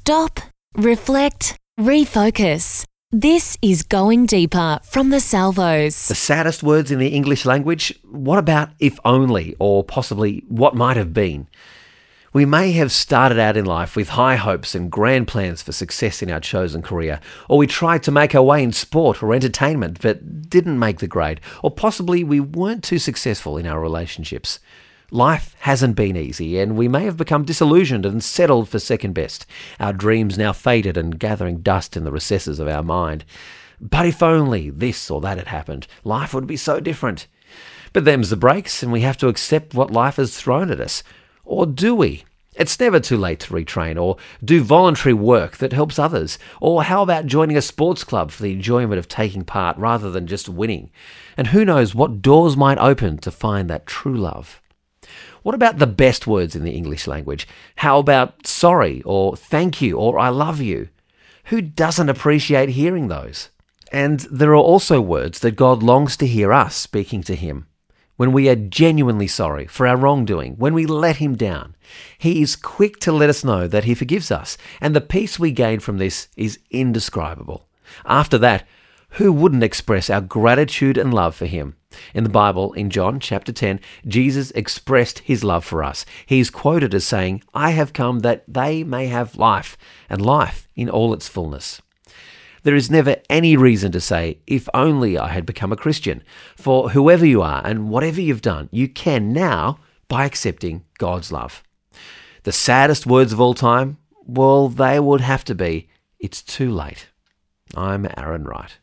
Stop, reflect, refocus. This is Going Deeper from the Salvos. The saddest words in the English language? What about if only, or possibly what might have been? We may have started out in life with high hopes and grand plans for success in our chosen career, or we tried to make our way in sport or entertainment but didn't make the grade, or possibly we weren't too successful in our relationships. Life hasn't been easy, and we may have become disillusioned and settled for second best, our dreams now faded and gathering dust in the recesses of our mind. But if only this or that had happened, life would be so different. But them's the breaks, and we have to accept what life has thrown at us. Or do we? It's never too late to retrain or do voluntary work that helps others. Or how about joining a sports club for the enjoyment of taking part rather than just winning? And who knows what doors might open to find that true love. What about the best words in the English language? How about sorry or thank you or I love you? Who doesn't appreciate hearing those? And there are also words that God longs to hear us speaking to Him. When we are genuinely sorry for our wrongdoing, when we let Him down, He is quick to let us know that He forgives us, and the peace we gain from this is indescribable. After that, who wouldn't express our gratitude and love for Him? In the Bible, in John chapter 10, Jesus expressed His love for us. He is quoted as saying, "I have come that they may have life, and life in all its fullness." There is never any reason to say, if only I had become a Christian. For whoever you are and whatever you've done, you can now by accepting God's love. The saddest words of all time? Well, they would have to be, it's too late. I'm Aaron Wright.